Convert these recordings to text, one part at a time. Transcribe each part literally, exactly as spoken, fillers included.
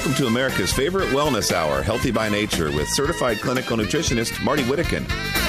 Welcome to America's favorite wellness hour, Healthy by Nature, with certified clinical nutritionist Marty Whittakin.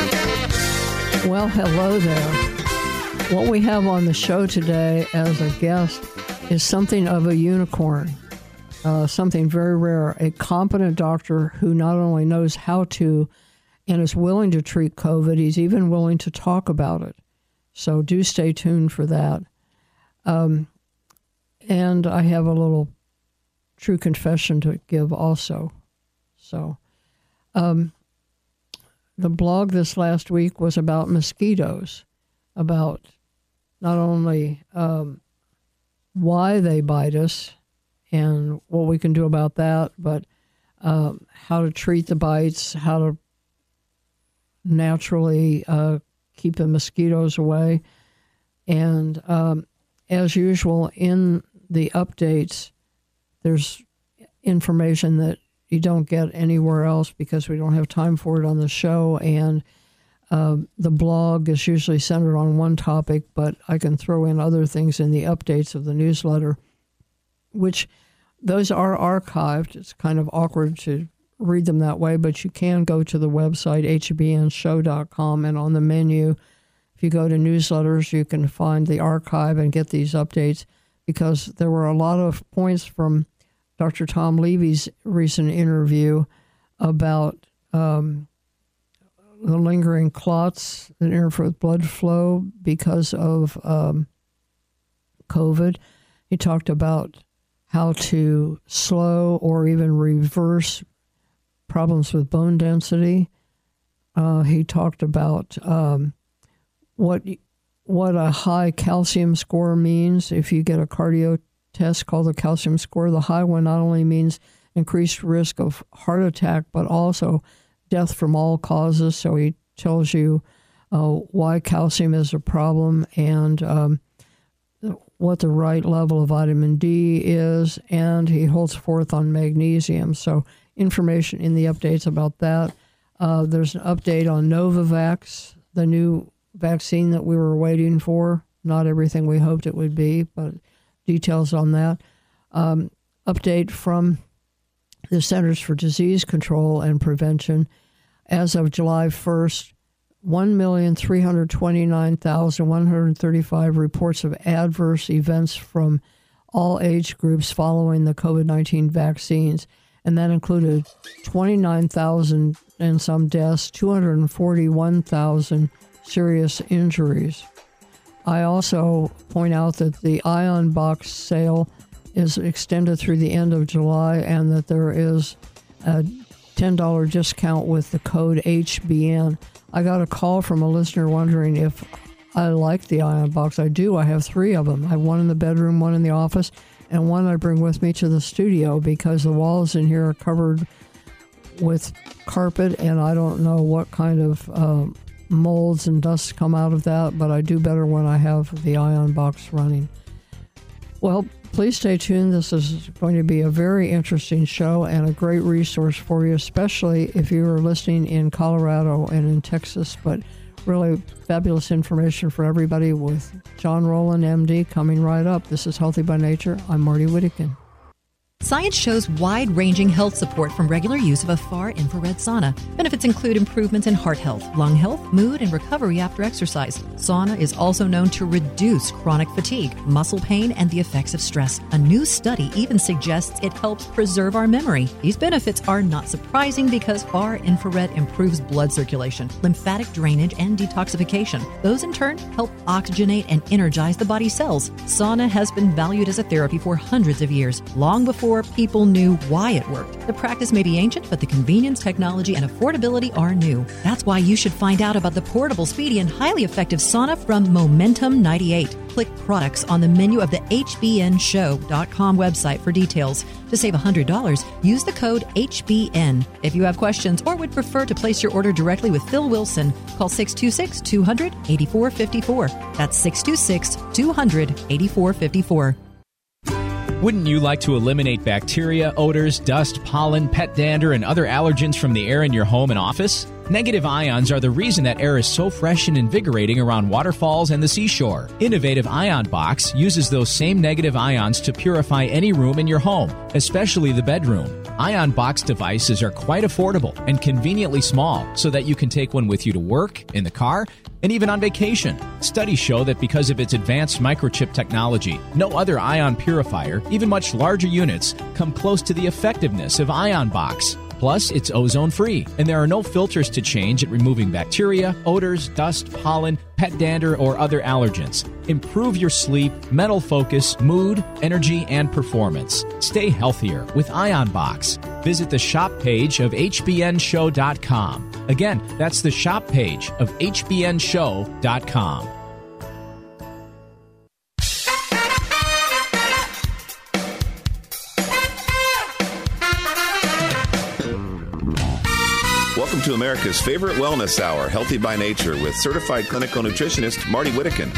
Well, hello there. What we have on the show today as a guest is something of a unicorn, uh, something very rare, a competent doctor who not only knows how to and is willing to treat COVID, he's even willing to talk about it. So do stay tuned for that. Um, and I have a little true confession to give also. So um, the blog this last week was about mosquitoes, about not only um, why they bite us and what we can do about that, but um, how to treat the bites, how to naturally uh, keep the mosquitoes away. And um, as usual, in the updates, there's information that you don't get anywhere else because we don't have time for it on the show. And uh, the blog is usually centered on one topic, but I can throw in other things in the updates of the newsletter, which those are archived. It's kind of awkward to read them that way, but you can go to the website, h b n show dot com, and on the menu, if you go to newsletters, you can find the archive and get these updates, because there were a lot of points from Doctor Tom Levy's recent interview about um, the lingering clots that interfere with blood flow because of um, COVID. He talked about how to slow or even reverse problems with bone density. Uh, he talked about um, what what a high calcium score means. If you get a cardio test called the calcium score, the high one not only means increased risk of heart attack, but also death from all causes. So he tells you uh, why calcium is a problem and um, what the right level of vitamin D is, and he holds forth on magnesium. So information in the updates about that. Uh, there's an update on Novavax, the new vaccine that we were waiting for. Not everything we hoped it would be, but details on that. Um, update from the Centers for Disease Control and Prevention. As of July first, one million three hundred twenty-nine thousand one hundred thirty-five reports of adverse events from all age groups following the COVID nineteen vaccines. And that included twenty-nine thousand and some deaths, two hundred forty-one thousand serious injuries. I also point out that the Ion Box sale is extended through the end of July and that there is a ten dollars discount with the code H B N. I got a call from a listener wondering if I like the Ion Box. I do. I have three of them. I have one in the bedroom, one in the office, and one I bring with me to the studio because the walls in here are covered with carpet, and I don't know what kind of uh, molds and dust come out of that, but I do better when I have the Ion Box running. Well, please stay tuned. This is going to be a very interesting show and a great resource for you, especially if you are listening in Colorado and in Texas, but really fabulous information for everybody with John Rowland, M D, coming right up. This is Healthy by Nature. I'm Marty Whittakin. Science shows wide-ranging health support from regular use of a far-infrared sauna. Benefits include improvements in heart health, lung health, mood, and recovery after exercise. Sauna is also known to reduce chronic fatigue, muscle pain, and the effects of stress. A new study even suggests it helps preserve our memory. These benefits are not surprising because far-infrared improves blood circulation, lymphatic drainage, and detoxification. Those, in turn, help oxygenate and energize the body's cells. Sauna has been valued as a therapy for hundreds of years, long before people knew why it worked. The practice may be ancient, but the convenience, technology, and affordability are new. That's why you should find out about the portable, speedy, and highly effective sauna from Momentum ninety-eight. Click products on the menu of the H B N show dot com website for details. To save one hundred dollars, use the code H B N. If you have questions or would prefer to place your order directly with Phil Wilson, call six two six, two hundred, eighty-four fifty-four. That's six two six, two hundred, eighty-four fifty-four. Wouldn't you like to eliminate bacteria, odors, dust, pollen, pet dander, and other allergens from the air in your home and office? Negative ions are the reason that air is so fresh and invigorating around waterfalls and the seashore. Innovative Ion Box uses those same negative ions to purify any room in your home, especially the bedroom. Ion Box devices are quite affordable and conveniently small so that you can take one with you to work, in the car, and even on vacation. Studies show that because of its advanced microchip technology, no other ion purifier, even much larger units, come close to the effectiveness of Ion Box. Plus, it's ozone-free, and there are no filters to change at removing bacteria, odors, dust, pollen, pet dander, or other allergens. Improve your sleep, mental focus, mood, energy, and performance. Stay healthier with Ion Box. Visit the shop page of H B N show dot com. Again, that's the shop page of H B N show dot com. Welcome to America's favorite wellness hour, Healthy by Nature, with certified clinical nutritionist Marty Whittakin.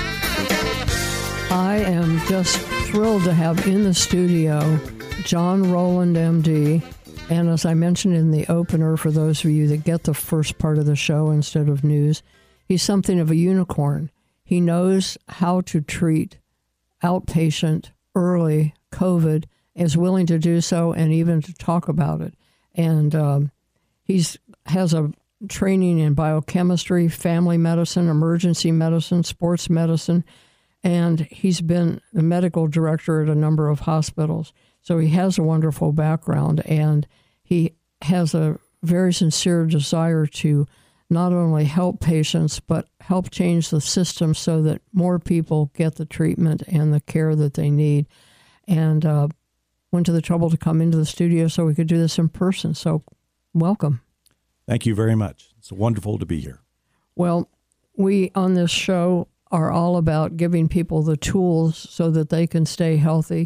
I am just thrilled to have in the studio John Rowland, M D. And as I mentioned in the opener, for those of you that get the first part of the show instead of news, he's something of a unicorn. He knows how to treat outpatient early COVID, is willing to do so and even to talk about it. And um, he's has a training in biochemistry, family medicine, emergency medicine, sports medicine, and he's been the medical director at a number of hospitals. So he has a wonderful background, and he has a very sincere desire to not only help patients, but help change the system so that more people get the treatment and the care that they need. And uh, went to the trouble to come into the studio so we could do this in person. So welcome. Thank you very much. It's wonderful to be here. Well, we on this show are all about giving people the tools so that they can stay healthy,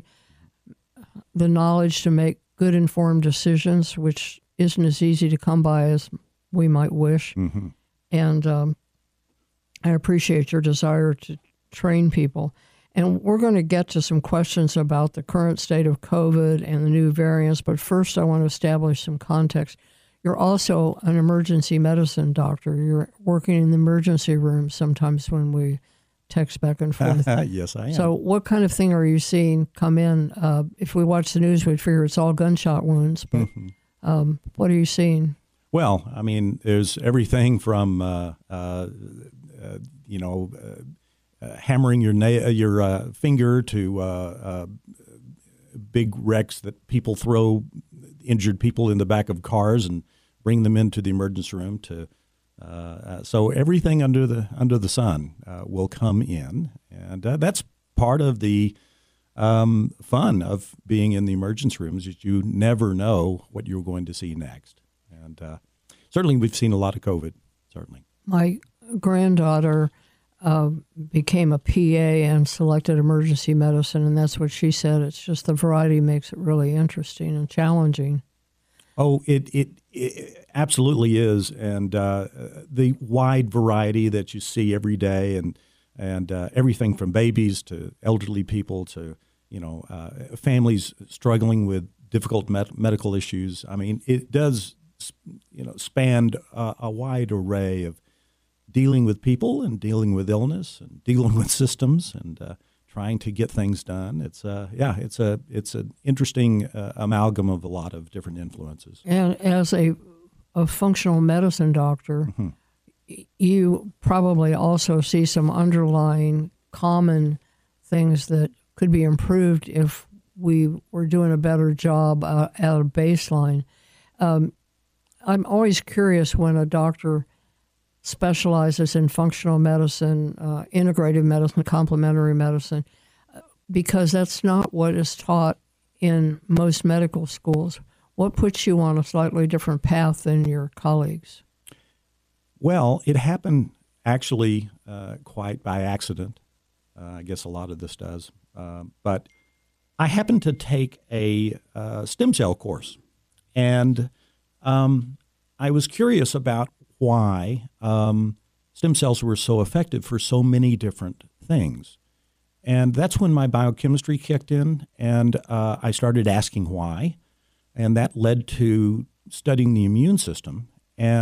the knowledge to make good informed decisions, which isn't as easy to come by as we might wish. Mm-hmm. And um, I appreciate your desire to train people. And we're going to get to some questions about the current state of COVID and the new variants. But first, I want to establish some context. You're also an emergency medicine doctor. You're working in the emergency room sometimes when we text back and forth. Yes, I am. So what kind of thing are you seeing come in? Uh, if we watch the news, we'd figure it's all gunshot wounds. But mm-hmm. um, what are you seeing? Well, I mean, there's everything from, uh, uh, uh, you know, uh, uh, hammering your na- your uh, finger to uh, uh, big wrecks that people throw injured people in the back of cars and bring them into the emergency room. To uh, uh, so everything under the under the sun uh, will come in, and uh, that's part of the um, fun of being in the emergency rooms. Is you never know what you're going to see next, and uh, certainly we've seen a lot of COVID. Certainly, my granddaughter uh, became a P A and selected emergency medicine, and that's what she said. It's just the variety makes it really interesting and challenging. Oh, it it, it absolutely is, and uh, the wide variety that you see every day, and and uh, everything from babies to elderly people to you know uh, families struggling with difficult med- medical issues. I mean, it does you know span uh, a wide array of dealing with people and dealing with illness and dealing with systems and uh, trying to get things done. It's uh, yeah, it's a it's an interesting uh, amalgam of a lot of different influences. And as a a functional medicine doctor, mm-hmm. you probably also see some underlying common things that could be improved if we were doing a better job uh, at a baseline. Um, I'm always curious when a doctor specializes in functional medicine, uh, integrative medicine, complementary medicine, because that's not what is taught in most medical schools. What puts you on a slightly different path than your colleagues? Well, it happened actually uh, quite by accident. Uh, I guess a lot of this does. Uh, but I happened to take a uh, stem cell course, and um, I was curious about why um, stem cells were so effective for so many different things. And that's when my biochemistry kicked in, and uh, I started asking why. And that led to studying the immune system. And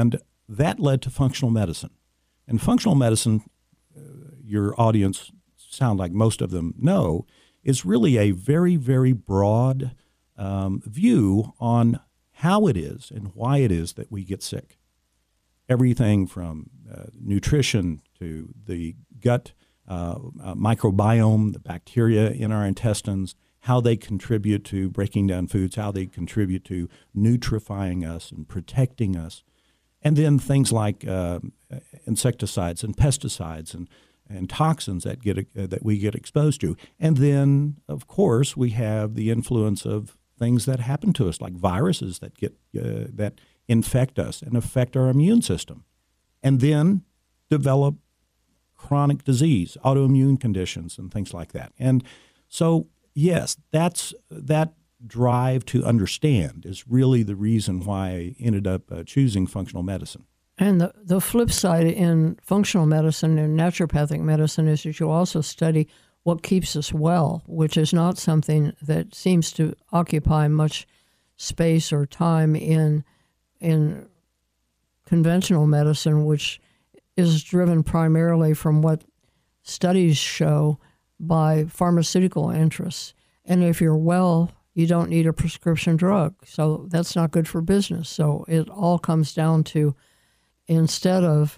that led to functional medicine. And functional medicine, uh, your audience sound like most of them know, is really a very, very broad um, view on how it is and why it is that we get sick. Everything from uh, nutrition to the gut uh, uh, microbiome, the bacteria in our intestines, how they contribute to breaking down foods, how they contribute to nutrifying us and protecting us. And then things like uh, insecticides and pesticides and, and toxins that get uh, that we get exposed to. And then, of course, we have the influence of things that happen to us, like viruses that get uh, that infect us and affect our immune system. And then develop chronic disease, autoimmune conditions, and things like that. And so, yes, that's that drive to understand is really the reason why I ended up uh, choosing functional medicine. And the, the flip side in functional medicine and naturopathic medicine is that you also study what keeps us well, which is not something that seems to occupy much space or time in in conventional medicine, which is driven primarily from what studies show by pharmaceutical interests. And if you're well, you don't need a prescription drug. So that's not good for business. So it all comes down to, instead of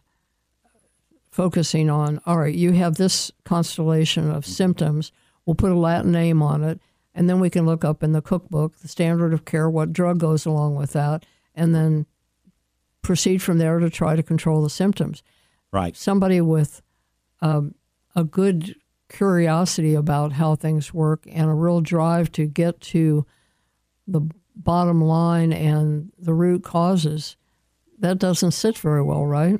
focusing on, all right, you have this constellation of symptoms, we'll put a Latin name on it, and then we can look up in the cookbook, the standard of care, what drug goes along with that, and then proceed from there to try to control the symptoms. Right. Somebody with um, a good curiosity about how things work and a real drive to get to the bottom line and the root causes, that doesn't sit very well, right?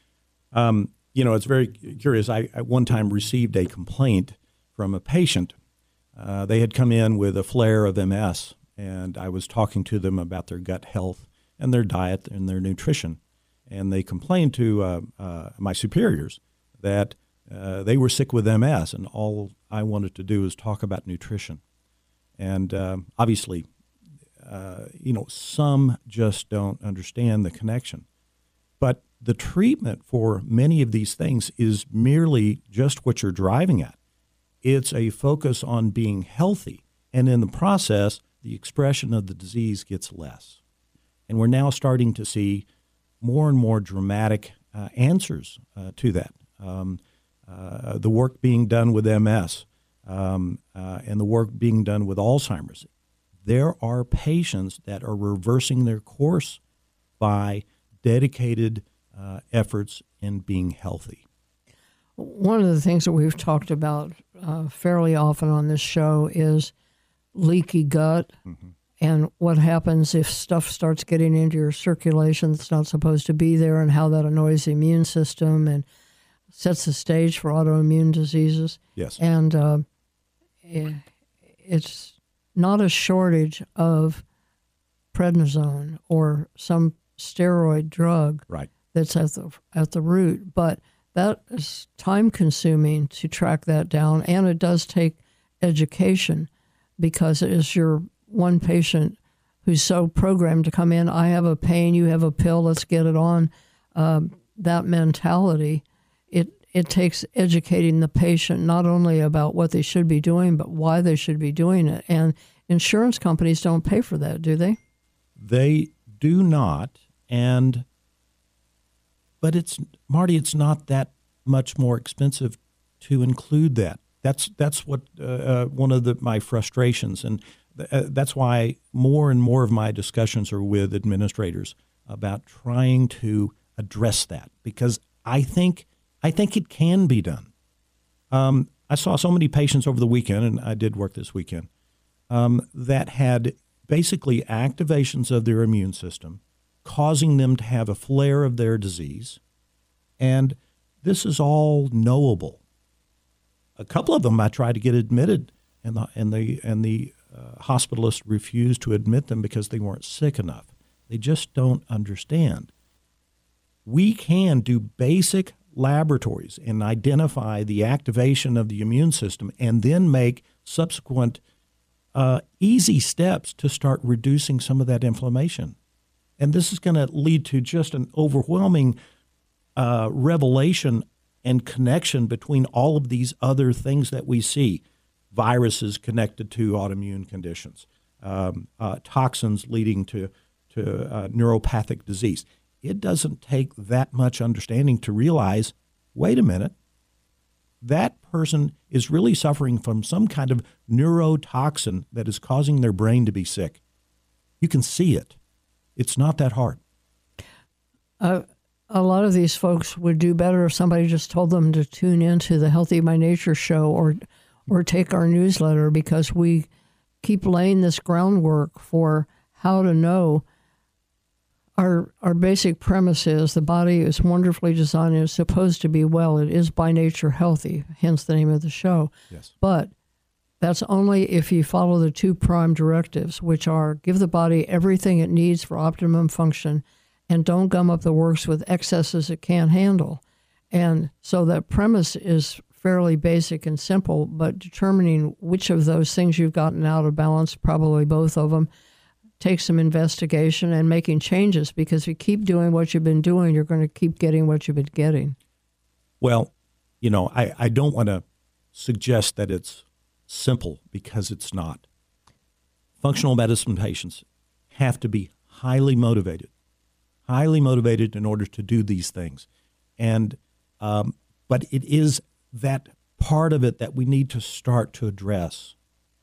Um, you know, it's very curious. I at one time received a complaint from a patient. Uh, they had come in with a flare of M S, and I was talking to them about their gut health and their diet and their nutrition. And they complained to uh, uh, my superiors that uh, they were sick with M S, and all I wanted to do was talk about nutrition. And um, obviously, uh, you know, some just don't understand the connection. But the treatment for many of these things is merely just what you're driving at. It's a focus on being healthy, and in the process, the expression of the disease gets less. And we're now starting to see more and more dramatic uh, answers uh, to that. Um, uh, the work being done with M S um, uh, and the work being done with Alzheimer's. There are patients that are reversing their course by dedicated uh, efforts in being healthy. One of the things that we've talked about uh, fairly often on this show is leaky gut. Mm-hmm. And what happens if stuff starts getting into your circulation that's not supposed to be there, and how that annoys the immune system and sets the stage for autoimmune diseases. Yes. And uh, it's not a shortage of prednisone or some steroid drug right. that's at the, at the root. But that is time-consuming to track that down, and it does take education, because it is your one patient who's so programmed to come in, I have a pain, you have a pill, let's get it on. Um, that mentality, it it takes educating the patient not only about what they should be doing, but why they should be doing it. And insurance companies don't pay for that, do they? They do not. And but it's Marty, it's not that much more expensive to include that. That's that's what uh, uh, one of the, my frustrations, and th- that's why more and more of my discussions are with administrators about trying to address that, because I think I think it can be done. Um, I saw so many patients over the weekend, and I did work this weekend, um, that had basically activations of their immune system, causing them to have a flare of their disease, and this is all knowable. A couple of them I tried to get admitted, and the and the and the uh, hospitalist refused to admit them because they weren't sick enough. They just don't understand. We can do basic laboratories and identify the activation of the immune system, and then make subsequent uh, easy steps to start reducing some of that inflammation. And this is going to lead to just an overwhelming uh, revelation and connection between all of these other things that we see. Viruses connected to autoimmune conditions, um, uh, toxins leading to, to uh, neuropathic disease. It doesn't take that much understanding to realize, wait a minute, that person is really suffering from some kind of neurotoxin that is causing their brain to be sick. You can see it. It's not that hard. Uh, a lot of these folks would do better if somebody just told them to tune into the Healthy by Nature show or or take our newsletter, because we keep laying this groundwork for how to know. Our our basic premise is the body is wonderfully designed and is supposed to be well. It is by nature healthy, hence the name of the show. Yes. But that's only if you follow the two prime directives, which are give the body everything it needs for optimum function and don't gum up the works with excesses it can't handle. And so that premise is fairly basic and simple, but determining which of those things you've gotten out of balance, probably both of them, takes some investigation and making changes, because if you keep doing what you've been doing, you're going to keep getting what you've been getting. Well, you know, I, I don't want to suggest that it's simple, because it's not. Functional medicine patients have to be highly motivated, highly motivated in order to do these things. And um, but it is that part of it that we need to start to address.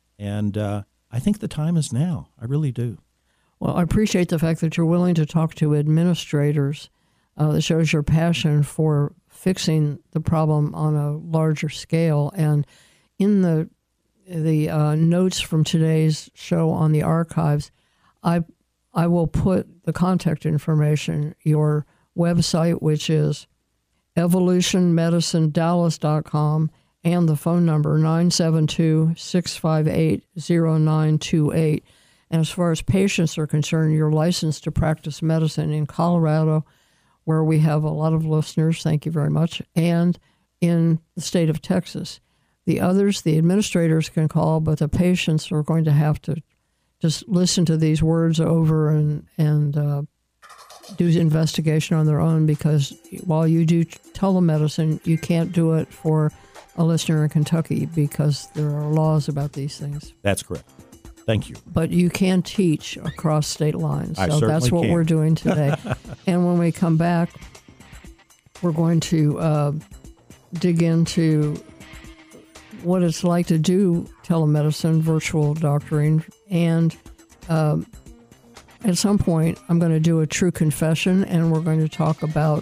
And uh, I think the time is now. I really do. Well, I appreciate the fact that you're willing to talk to administrators. Uh, that shows your passion for fixing the problem on a larger scale. And in the the uh, notes from today's show on the archives, I I will put the contact information, your website, which is evolution medicine dallas dot com, and the phone number nine seven two, six five eight, zero nine two eight. And as far as patients are concerned, you're licensed to practice medicine in Colorado, where we have a lot of listeners, thank you very much, and in the state of Texas. The others, the administrators can call, but the patients are going to have to just listen to these words over and, and uh, do investigation on their own, because while you do telemedicine, you can't do it for a listener in Kentucky because there are laws about these things. That's correct. Thank you. But you can teach across state lines. I So certainly that's what can. we're doing today. And when we come back, we're going to uh, dig into what it's like to do telemedicine, virtual doctoring, and um, at some point, I'm going to do a true confession, and we're going to talk about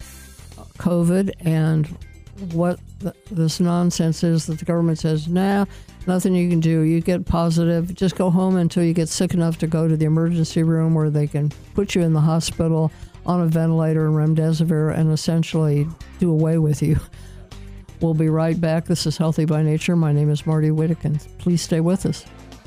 COVID and what th- this nonsense is that the government says, nah, nothing you can do. You get positive. Just go home until you get sick enough to go to the emergency room where they can put you in the hospital on a ventilator and remdesivir and essentially do away with you. We'll be right back. This is Healthy by Nature. My name is Marty Whittakin. Please stay with us.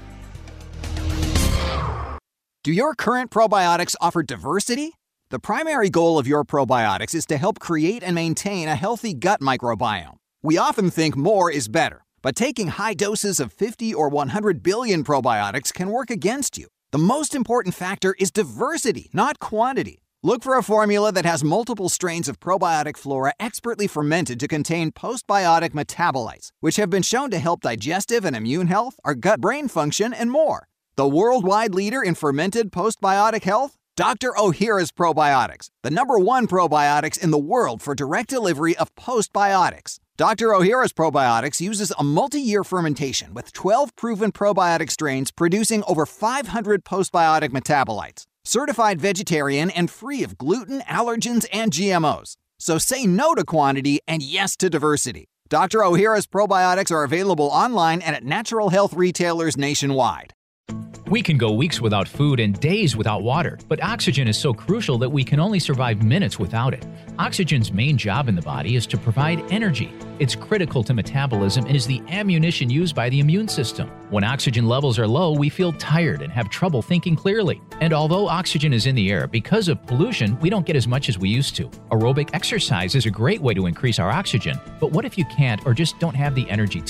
Do your current probiotics offer diversity? The primary goal of your probiotics is to help create and maintain a healthy gut microbiome. We often think more is better, but taking high doses of fifty or one hundred billion probiotics can work against you. The most important factor is diversity, not quantity. Look for a formula that has multiple strains of probiotic flora expertly fermented to contain postbiotic metabolites, which have been shown to help digestive and immune health, our gut-brain function, and more. The worldwide leader in fermented postbiotic health? Doctor Ohhira's Probiotics, the number one probiotics in the world for direct delivery of postbiotics. Doctor Ohhira's Probiotics uses a multi-year fermentation with twelve proven probiotic strains producing over five hundred postbiotic metabolites. Certified vegetarian and free of gluten, allergens, and G M Os. So say no to quantity and yes to diversity. Doctor Ohhira's Probiotics are available online and at natural health retailers nationwide. We can go weeks without food and days without water, but oxygen is so crucial that we can only survive minutes without it. Oxygen's main job in the body is to provide energy. It's critical to metabolism and is the ammunition used by the immune system. When oxygen levels are low, we feel tired and have trouble thinking clearly. And although oxygen is in the air, because of pollution, we don't get as much as we used to. Aerobic exercise is a great way to increase our oxygen, but what if you can't or just don't have the energy to?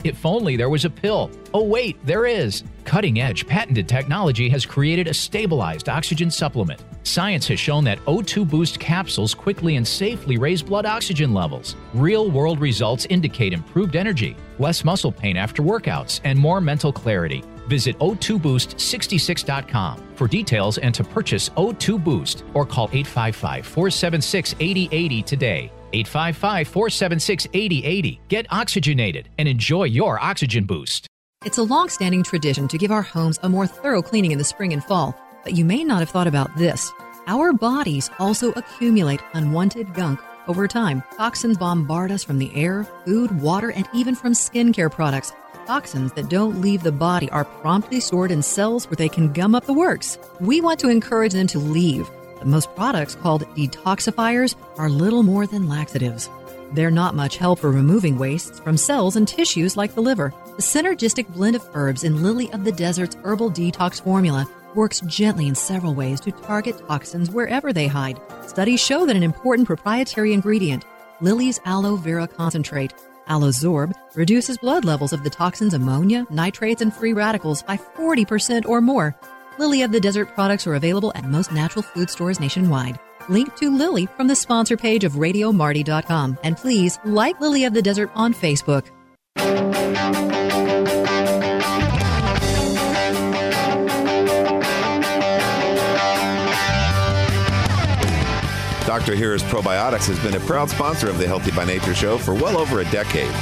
If only there was a pill. Oh, wait, there is. Cutting-edge patented technology has created a stabilized oxygen supplement. Science has shown that O two Boost capsules quickly and safely raise blood oxygen levels. Real-world results indicate improved energy, less muscle pain after workouts, and more mental clarity. Visit O two boost sixty-six dot com for details and to purchase O two Boost, or call eight five five, four seven six, eight zero eight zero today. eight five five, four seven six, eight zero eight zero. Get oxygenated and enjoy your oxygen boost. It's a long-standing tradition to give our homes a more thorough cleaning in the spring and fall, but you may not have thought about this. Our bodies also accumulate unwanted gunk over time. Toxins bombard us from the air, food, water, and even from skincare products. Toxins that don't leave the body are promptly stored in cells where they can gum up the works. We want to encourage them to leave. But most products called detoxifiers are little more than laxatives. They're not much help for removing wastes from cells and tissues like the liver. The synergistic blend of herbs in Lily of the Desert's herbal detox formula works gently in several ways to target toxins wherever they hide. Studies show that an important proprietary ingredient, Lily's aloe vera concentrate, Alozorb, reduces blood levels of the toxins ammonia, nitrates, and free radicals by forty percent or more. Lily of the Desert products are available at most natural food stores nationwide. Link to Lily from the sponsor page of radio marty dot com. And please like Lily of the Desert on Facebook. Doctor Here's Probiotics has been a proud sponsor of the Healthy by Nature show for well over a decade.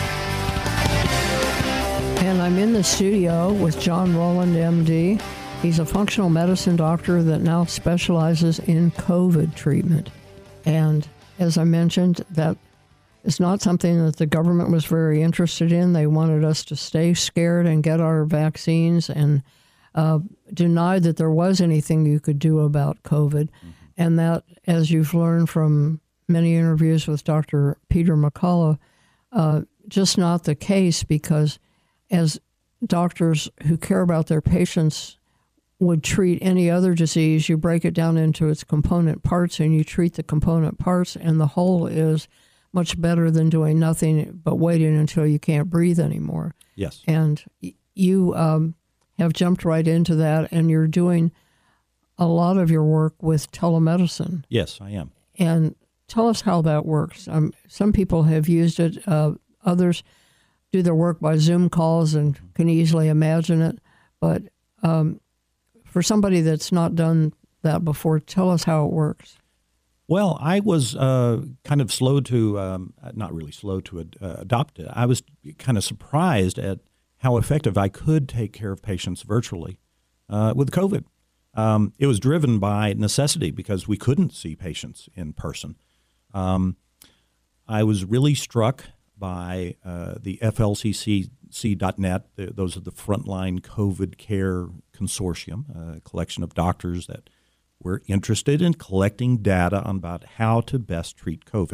And I'm in the studio with John Rowland, M D. He's a functional medicine doctor that now specializes in COVID treatment. And as I mentioned, that is not something that the government was very interested in. They wanted us to stay scared and get our vaccines and uh, denied that there was anything you could do about COVID. Mm-hmm. And that, as you've learned from many interviews with Doctor Peter McCullough, uh, just not the case, because as doctors who care about their patients would treat any other disease, you break it down into its component parts and you treat the component parts, and the whole is much better than doing nothing but waiting until you can't breathe anymore. Yes. And you um, have jumped right into that, and you're doing a lot of your work with telemedicine. Yes, I am. And tell us how that works. Um, some people have used it. Uh, others do their work by Zoom calls and can easily imagine it. But um, for somebody that's not done that before, tell us how it works. Well, I was uh, kind of slow to, um, not really slow to ad- uh, adopt it. I was kind of surprised at how effective I could take care of patients virtually uh, with COVID. Um, it was driven by necessity because we couldn't see patients in person. Um, I was really struck by uh, the F L C C dot net. Those are the Frontline COVID Care Consortium, a collection of doctors that were interested in collecting data on about how to best treat COVID.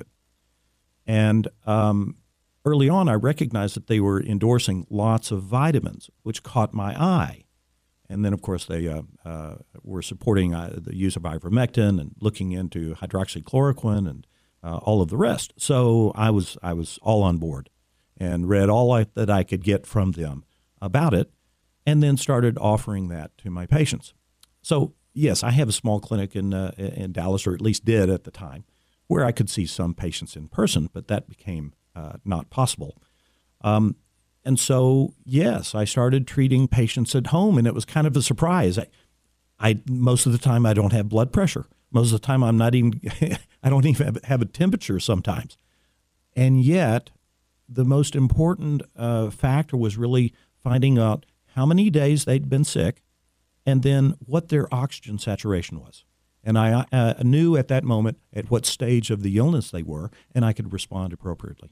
And um, early on, I recognized that they were endorsing lots of vitamins, which caught my eye. And then, of course, they uh, uh, were supporting uh, the use of ivermectin and looking into hydroxychloroquine and uh, all of the rest. So I was I was all on board and read all I, that I could get from them about it, and then started offering that to my patients. So, yes, I have a small clinic in uh, in Dallas, or at least did at the time, where I could see some patients in person, but that became uh, not possible. Um, And so, yes, I started treating patients at home, and it was kind of a surprise. I, I most of the time I don't have blood pressure. Most of the time I'm not even, I don't even have, have a temperature sometimes. And yet, the most important uh, factor was really finding out how many days they'd been sick, and then what their oxygen saturation was. And I uh, knew at that moment at what stage of the illness they were, and I could respond appropriately.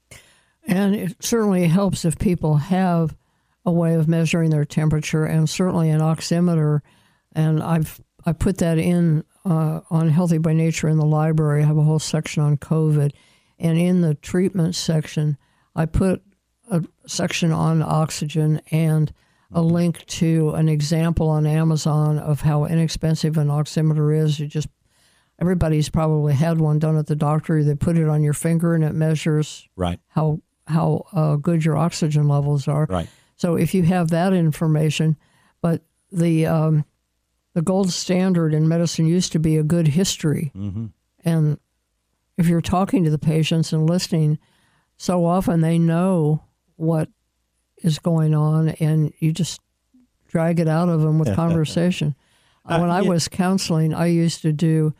And it certainly helps if people have a way of measuring their temperature, and certainly an oximeter. And I've I put that in uh, on Healthy by Nature in the library. I have a whole section on COVID. And in the treatment section, I put a section on oxygen and a link to an example on Amazon of how inexpensive an oximeter is. You just Everybody's probably had one done at the doctor. They put it on your finger and it measures right. how how uh, good your oxygen levels are. Right. So if you have that information, but the um, the gold standard in medicine used to be a good history. Mm-hmm. And if you're talking to the patients and listening, so often they know what is going on, and you just drag it out of them with conversation. Uh, when I yeah. was counseling, I used to do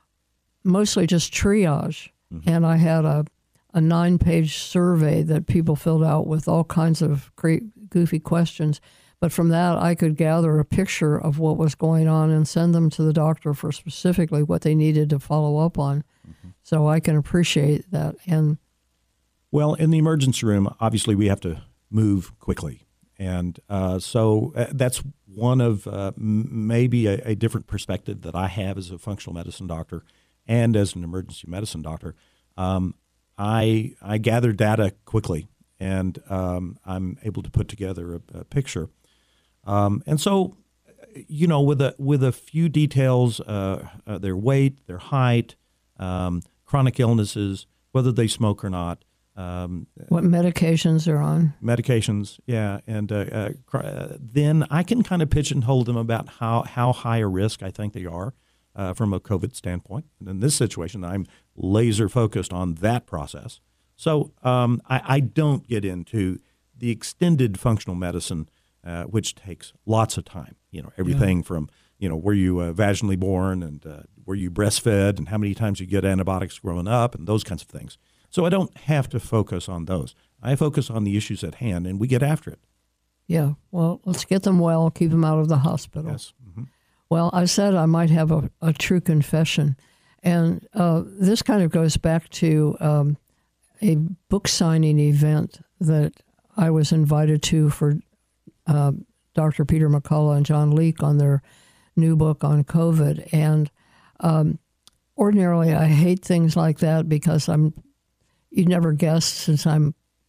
mostly just triage, Mm-hmm. and I had a, a nine-page survey that people filled out with all kinds of great, goofy questions. But from that, I could gather a picture of what was going on and send them to the doctor for specifically what they needed to follow up on. Mm-hmm. So I can appreciate that. And well, in the emergency room, obviously we have to move quickly. And uh, so uh, that's one of uh, m- maybe a, a different perspective that I have as a functional medicine doctor and as an emergency medicine doctor. Um, I I gather data quickly, and um, I'm able to put together a, a picture. Um, and so, you know, with a with a few details, uh, uh, their weight, their height, um, chronic illnesses, whether they smoke or not. Um, what medications they're on. Medications, yeah. And uh, uh, cr- then I can kind of pigeonhole them about how, how high a risk I think they are uh, from a COVID standpoint. And in this situation, I'm laser focused on that process. So um, I, I don't get into the extended functional medicine, uh, which takes lots of time. You know, everything yeah. from, you know, were you uh, vaginally born, and uh, were you breastfed, and how many times you get antibiotics growing up, and those kinds of things. So I don't have to focus on those. I focus on the issues at hand, and we get after it. Yeah, well, let's get them well, keep them out of the hospital. Yes. Mm-hmm. Well, I said I might have a, a true confession, and uh, this kind of goes back to um, a book signing event that I was invited to for uh, Doctor Peter McCullough and John Leake on their new book on COVID. And um, ordinarily, I hate things like that because I'm you'd never guess, since I'm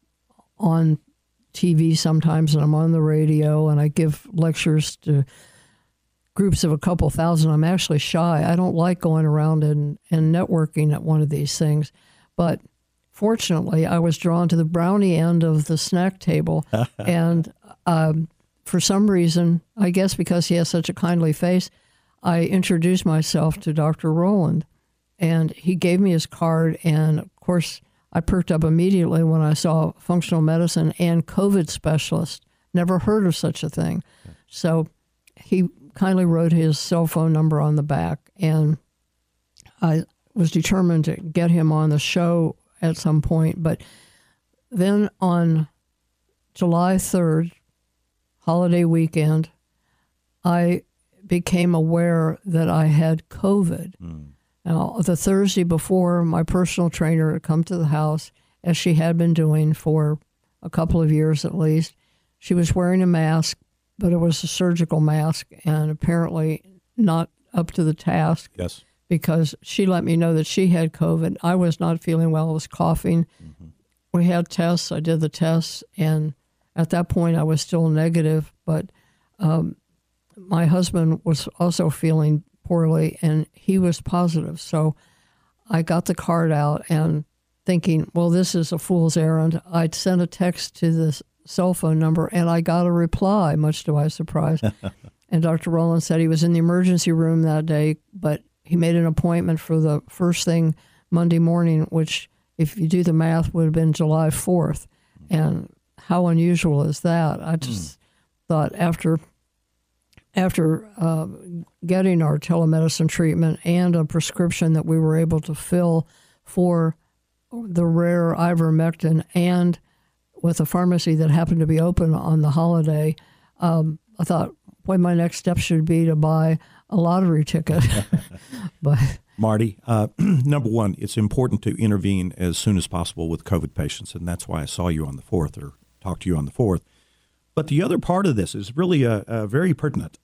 on T V sometimes and I'm on the radio and I give lectures to groups of a couple thousand. I'm actually shy. I don't like going around and, and networking at one of these things. But fortunately, I was drawn to the brownie end of the snack table. and um, for some reason, I guess because he has such a kindly face, I introduced myself to Doctor Rowland. And he gave me his card, and of course, I perked up immediately when I saw functional medicine and COVID specialist. Never heard of such a thing. Okay. So he kindly wrote his cell phone number on the back, and I was determined to get him on the show at some point. But then on July third, holiday weekend, I became aware that I had COVID. Mm. Now, the Thursday before, my personal trainer had come to the house, as she had been doing for a couple of years at least. She was wearing a mask, but it was a surgical mask, and apparently not up to the task. Yes. Because she let me know that she had COVID. I was not feeling well. I was coughing. Mm-hmm. We had tests. I did the tests, and at that point, I was still negative, but um, my husband was also feeling poorly, and he was positive. So I got the card out and thinking, well, this is a fool's errand. I'd sent a text to this cell phone number, and I got a reply, much to my surprise. And Doctor Rowland said he was in the emergency room that day, but he made an appointment for the first thing Monday morning, which, if you do the math, would have been July fourth. And how unusual is that? I just mm. thought after... After uh, getting our telemedicine treatment and a prescription that we were able to fill for the rare ivermectin, and with a pharmacy that happened to be open on the holiday, um, I thought, boy, my next step should be to buy a lottery ticket. But Marty, uh, number one, it's important to intervene as soon as possible with COVID patients, and that's why I saw you on the fourth or talked to you on the fourth. But the other part of this is really uh, uh, very pertinent.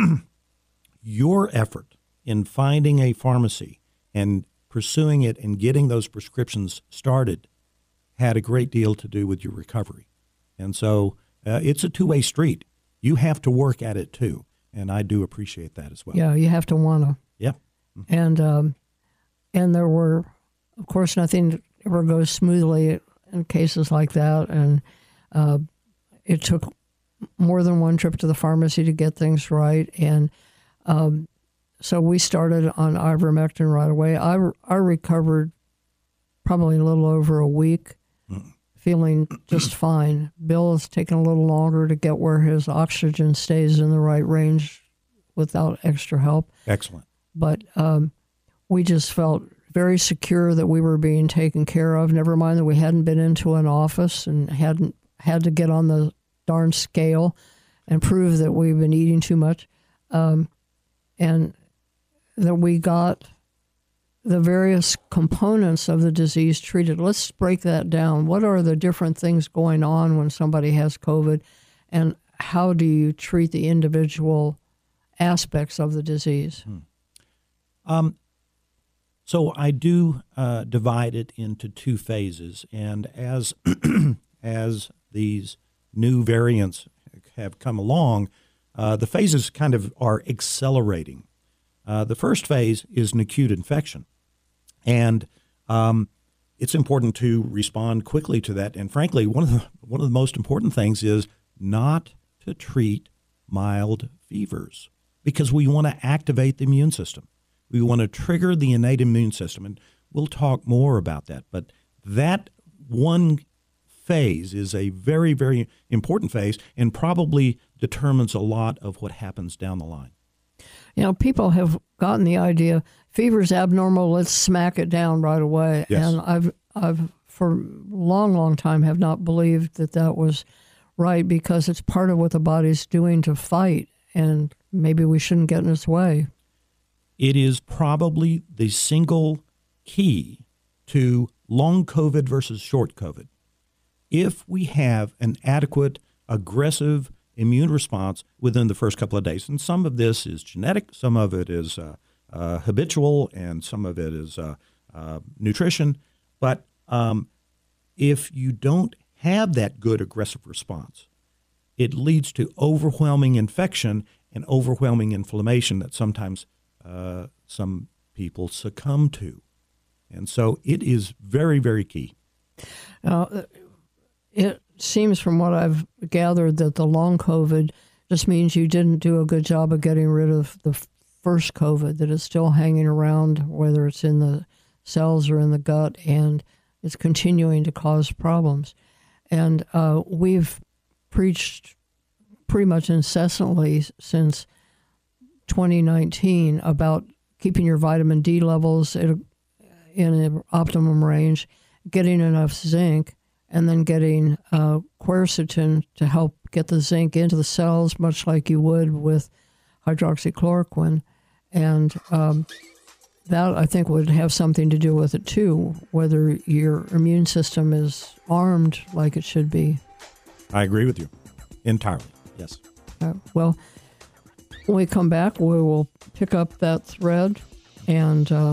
Your effort in finding a pharmacy and pursuing it and getting those prescriptions started had a great deal to do with your recovery. And so uh, it's a two-way street. You have to work at it too, and I do appreciate that as well. Yeah, you have to want to. Yeah. And, um, and there were, of course, nothing ever goes smoothly and cases like that. And uh, it took more than one trip to the pharmacy to get things right. And um, so we started on ivermectin right away. I, I recovered probably a little over a week, mm. feeling just fine. Bill has taken a little longer to get where his oxygen stays in the right range without extra help. Excellent. But um, we just felt very secure that we were being taken care of. Never mind that we hadn't been into an office and hadn't had to get on the darn scale and prove that we've been eating too much. Um, and that we got the various components of the disease treated. Let's break that down. What are the different things going on when somebody has COVID, and how do you treat the individual aspects of the disease? Hmm. Um, so I do uh, divide it into two phases, and as as these new variants have come along, uh, the phases kind of are accelerating. Uh, the first phase is an acute infection, and um, it's important to respond quickly to that. And frankly, one of the one of the most important things is not to treat mild fevers, because we want to activate the immune system. We want to trigger the innate immune system, and we'll talk more about that. But that one phase is a very, very important phase and probably determines a lot of what happens down the line. You know, people have gotten the idea, fever's abnormal, let's smack it down right away. Yes. And I've, I've for a long, long time have not believed that that was right, because it's part of what the body's doing to fight, and maybe we shouldn't get in its way. It is probably the single key to long COVID versus short COVID. If we have an adequate, aggressive immune response within the first couple of days, and some of this is genetic, some of it is uh, uh, habitual, and some of it is uh, uh, nutrition, but um, if you don't have that good aggressive response, it leads to overwhelming infection and overwhelming inflammation that sometimes uh, some people succumb to. And so it is very, very key. Uh, it seems from what I've gathered that the long COVID just means you didn't do a good job of getting rid of the first COVID, that it's still hanging around, whether it's in the cells or in the gut, and it's continuing to cause problems. And uh, we've preached pretty much incessantly since twenty nineteen about keeping your vitamin D levels at a, in an optimum range, getting enough zinc, and then getting uh, quercetin to help get the zinc into the cells, much like you would with hydroxychloroquine. And um, that, I think, would have something to do with it, too, whether your immune system is armed like it should be. I agree with you entirely, yes. Uh, well, when we come back, we will pick up that thread and uh,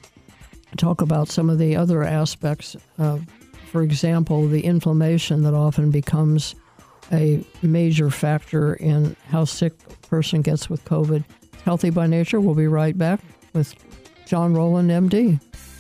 talk about some of the other aspects of, for example, the inflammation that often becomes a major factor in how sick a person gets with COVID. Healthy by Nature. We'll be right back with John Rowland, M D.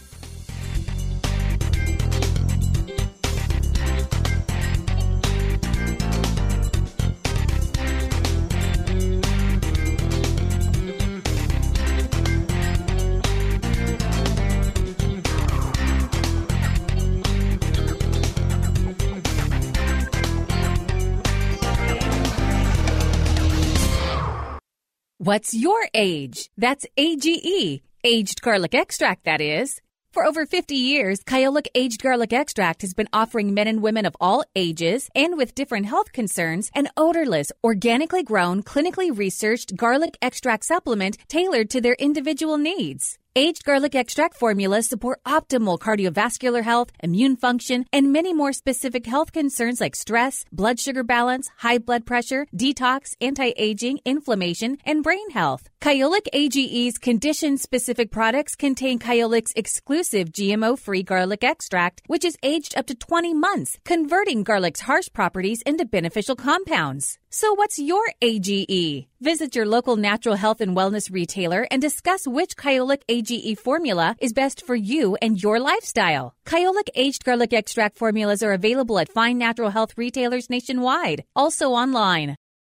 What's your age? That's A G E, aged garlic extract, that is. For over fifty years, Kyolic Aged Garlic Extract has been offering men and women of all ages and with different health concerns an odorless, organically grown, clinically researched garlic extract supplement tailored to their individual needs. Aged garlic extract formulas support optimal cardiovascular health, immune function, and many more specific health concerns like stress, blood sugar balance, high blood pressure, detox, anti-aging, inflammation, and brain health. Kyolic A G E's condition-specific products contain Kyolic's exclusive G M O-free garlic extract, which is aged up to twenty months, converting garlic's harsh properties into beneficial compounds. So what's your A G E? Visit your local natural health and wellness retailer and discuss which Kyolic A G E formula is best for you and your lifestyle. Kyolic aged garlic extract formulas are available at fine natural health retailers nationwide, also online.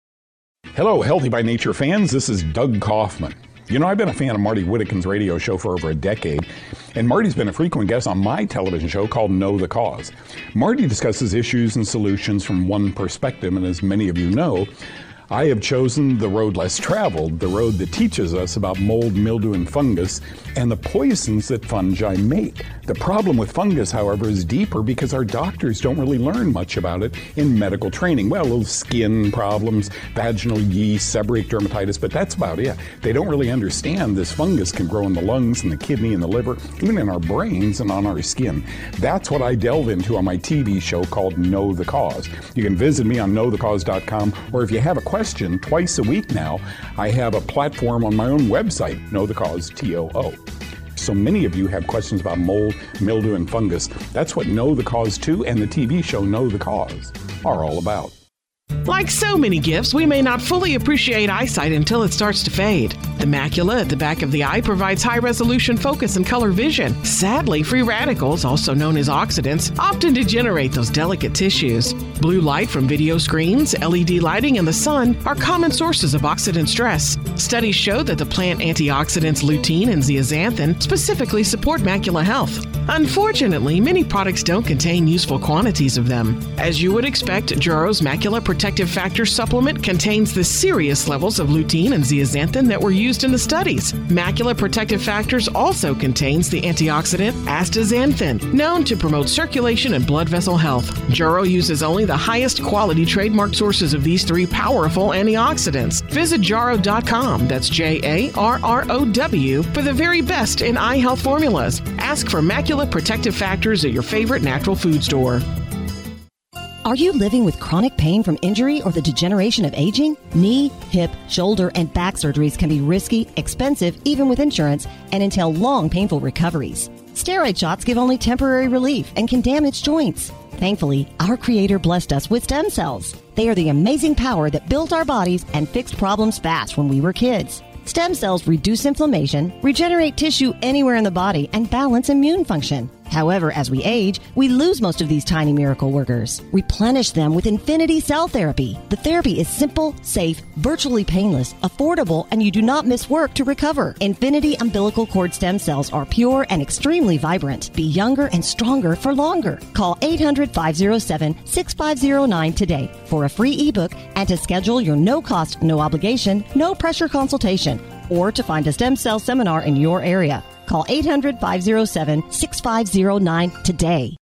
Hello, Healthy by Nature fans. This is Doug Kaufman. You know, I've been a fan of Marty Whittakin's radio show for over a decade, and Marty's been a frequent guest on my television show called Know the Cause. Marty discusses issues and solutions from one perspective, and as many of you know, I have chosen the road less traveled, the road that teaches us about mold, mildew, and fungus, and the poisons that fungi make. The problem with fungus, however, is deeper because our doctors don't really learn much about it in medical training. Well, little skin problems, vaginal yeast, seborrheic dermatitis, but that's about it. They don't really understand this fungus can grow in the lungs and the kidney and the liver, even in our brains and on our skin. That's what I delve into on my T V show called Know the Cause. You can visit me on know the cause dot com, or if you have a question, twice a week now, I have a platform on my own website, Know the Cause, T O O. So many of you have questions about mold, mildew, and fungus. That's what Know the Cause two and the T V show Know the Cause are all about. Like so many gifts, we may not fully appreciate eyesight until it starts to fade. The macula at the back of the eye provides high-resolution focus and color vision. Sadly, free radicals, also known as oxidants, often degenerate those delicate tissues. Blue light from video screens, L E D lighting, and the sun are common sources of oxidant stress. Studies show that the plant antioxidants lutein and zeaxanthin specifically support macula health. Unfortunately, many products don't contain useful quantities of them. As you would expect, Juro's Macula Protective Factor supplement contains the serious levels of lutein and zeaxanthin that were used in the studies. Macula Protective Factors also contains the antioxidant astaxanthin, known to promote circulation and blood vessel health. Juro uses only the highest quality trademark sources of these three powerful antioxidants. Visit Jarrow dot com, that's J A R R O W, for the very best in eye health formulas. Ask for Macula Protective Factors at your favorite natural food store. Are you living with chronic pain from injury or the degeneration of aging? Knee, hip, shoulder, and back surgeries can be risky, expensive, even with insurance, and entail long, painful recoveries. Steroid shots give only temporary relief and can damage joints. Thankfully, our Creator blessed us with stem cells. They are the amazing power that built our bodies and fixed problems fast when we were kids. Stem cells reduce inflammation, regenerate tissue anywhere in the body, and balance immune function. However, as we age, we lose most of these tiny miracle workers. Replenish them with Infinity Cell Therapy. The therapy is simple, safe, virtually painless, affordable, and you do not miss work to recover. Infinity umbilical cord stem cells are pure and extremely vibrant. Be younger and stronger for longer. Call eight hundred, five oh seven, six five oh nine today for a free ebook and to schedule your no-cost, no-obligation, no-pressure consultation, or to find a stem cell seminar in your area. Call eight hundred, five oh seven, six five oh nine today.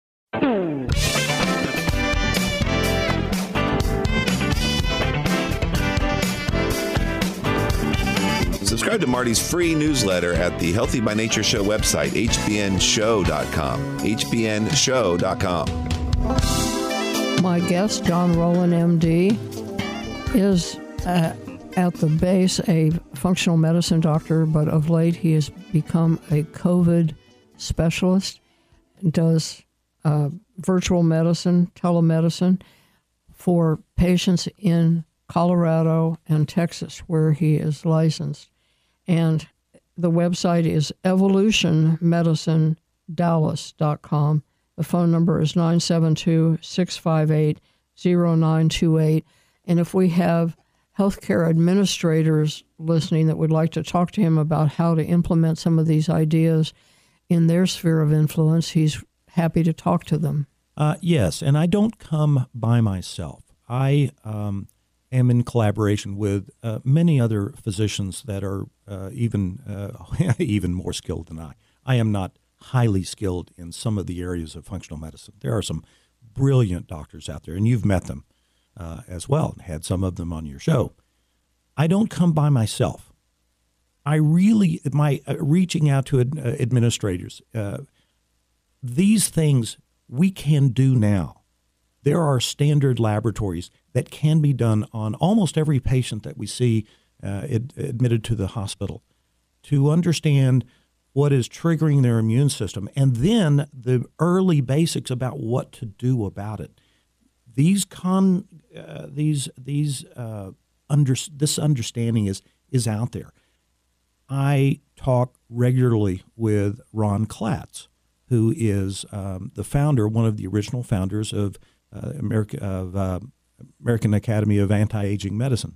Subscribe to Marty's free newsletter at the Healthy by Nature Show website, H B N show dot com. H B N show dot com. My guest, John Rowland, M D, is uh, at the base a functional medicine doctor, but of late he has become a COVID specialist, does uh, virtual medicine, telemedicine for patients in Colorado and Texas, where he is licensed. And the website is evolution medicine dallas dot com. The phone number is nine seven two, six five eight, zero nine two eight. And if we have healthcare administrators listening that would like to talk to him about how to implement some of these ideas in their sphere of influence, he's happy to talk to them. Uh, yes, and I don't come by myself. I um, am in collaboration with uh, many other physicians that are uh, even uh, even more skilled than I. I am not highly skilled in some of the areas of functional medicine. There are some brilliant doctors out there, and you've met them uh, as well, and had some of them on your show. I don't come by myself. I really, my uh, reaching out to ad, uh, administrators, uh, these things we can do now. There are standard laboratories that can be done on almost every patient that we see uh, ad, admitted to the hospital to understand what is triggering their immune system, and then the early basics about what to do about it. these con uh, these these uh, under this understanding is is out there. I talk regularly with Ron Klatz, who is um, the founder, one of the original founders of uh, America of uh, American Academy of Anti-Aging Medicine,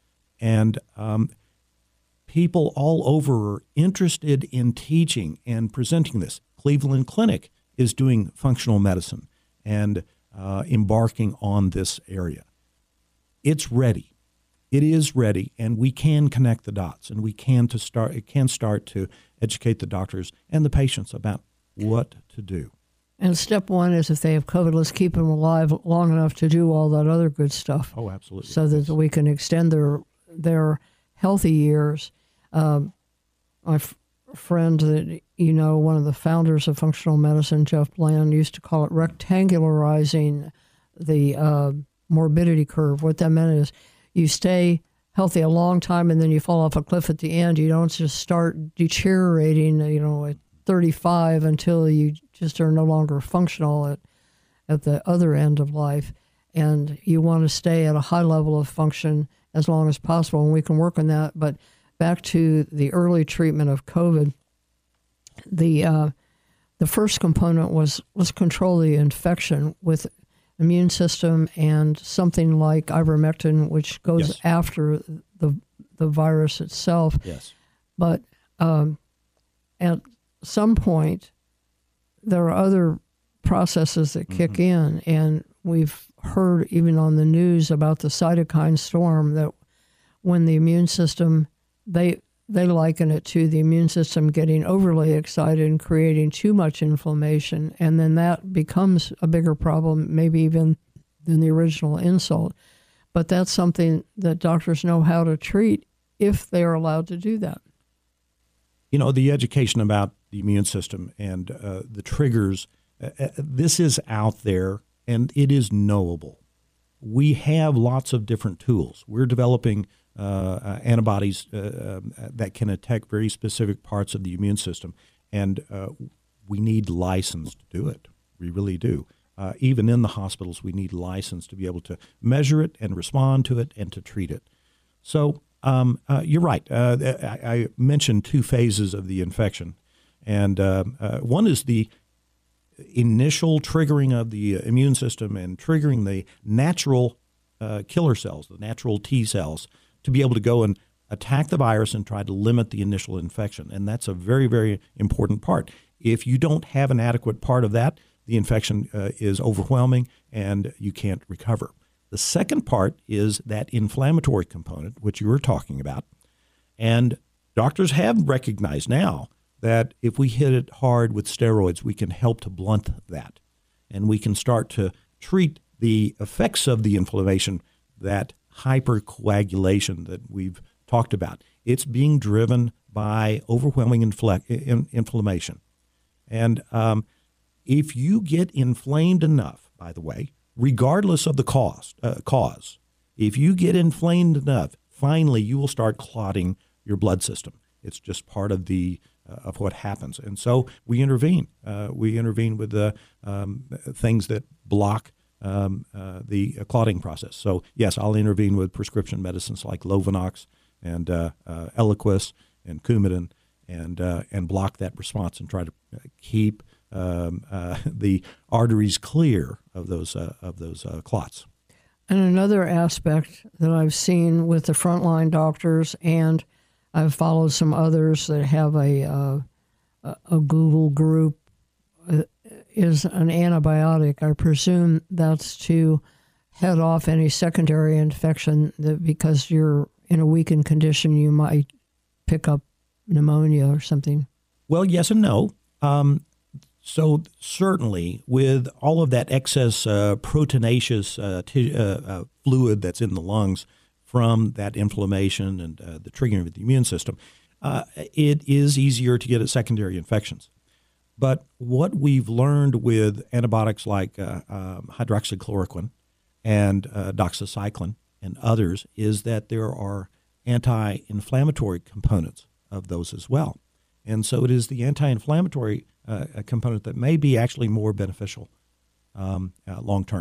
and um, people all over are interested in teaching and presenting this. Cleveland Clinic is doing functional medicine and uh, embarking on this area. It's ready. It is ready, and we can connect the dots, and we can to start. It can start to educate the doctors and the patients about what to do. And step one is if they have COVID, let's keep them alive long enough to do all that other good stuff. Oh, absolutely. So that we can extend their their healthy years. Um, my f- friend that you know, one of the founders of functional medicine, Jeff Bland, used to call it rectangularizing the uh, morbidity curve. What that meant is you stay healthy a long time and then you fall off a cliff at the end. You don't just start deteriorating, you know, at thirty-five until you just are no longer functional at, at the other end of life. And you want to stay at a high level of function as long as possible, and we can work on that. But back to the early treatment of COVID, the uh, the first component was let's control the infection with immune system and something like ivermectin, which goes yes. after the the virus itself. Yes. But um, at some point, there are other processes that kick mm-hmm. in, and we've heard even on the news about the cytokine storm that when the immune system, they they liken it to the immune system getting overly excited and creating too much inflammation, and then that becomes a bigger problem, maybe even than the original insult. But that's something that doctors know how to treat if they are allowed to do that. You know, the education about the immune system and uh, the triggers, uh, uh, this is out there and it is knowable. We have lots of different tools. We're developing uh, uh, antibodies uh, um, that can attack very specific parts of the immune system, and uh, we need license to do it. We really do. Uh, even in the hospitals, we need license to be able to measure it and respond to it and to treat it. So um, uh, you're right. Uh, I, I mentioned two phases of the infection, and uh, uh, one is the initial triggering of the immune system and triggering the natural uh, killer cells, the natural T cells, to be able to go and attack the virus and try to limit the initial infection. And that's a very, very important part. If you don't have an adequate part of that, the infection uh, is overwhelming and you can't recover. The second part is that inflammatory component, which you were talking about. And doctors have recognized now that if we hit it hard with steroids, we can help to blunt that. And we can start to treat the effects of the inflammation, that hypercoagulation that we've talked about. It's being driven by overwhelming infl- in, inflammation. And um, if you get inflamed enough, by the way, regardless of the cause, uh, cause, if you get inflamed enough, finally you will start clotting your blood system. It's just part of the uh, of what happens. And so we intervene. Uh, we intervene with the um, things that block um, uh, the uh, clotting process. So yes, I'll intervene with prescription medicines like Lovenox and uh, uh, Eliquis and Coumadin, and uh, and block that response and try to keep um, uh, the arteries clear of those uh, of those uh, clots. And another aspect that I've seen with the frontline doctors, and I've followed some others that have a uh, a Google group, uh, is an antibiotic. I presume that's to head off any secondary infection that because you're in a weakened condition, you might pick up pneumonia or something. Well, yes and no. Um, so certainly with all of that excess uh, proteinaceous uh, t- uh, uh, fluid that's in the lungs from that inflammation and uh, the triggering of the immune system, uh, it is easier to get at secondary infections. But what we've learned with antibiotics like uh, um, hydroxychloroquine and uh, doxycycline and others is that there are anti-inflammatory components of those as well. And so it is the anti-inflammatory uh, component that may be actually more beneficial um, uh, long-term.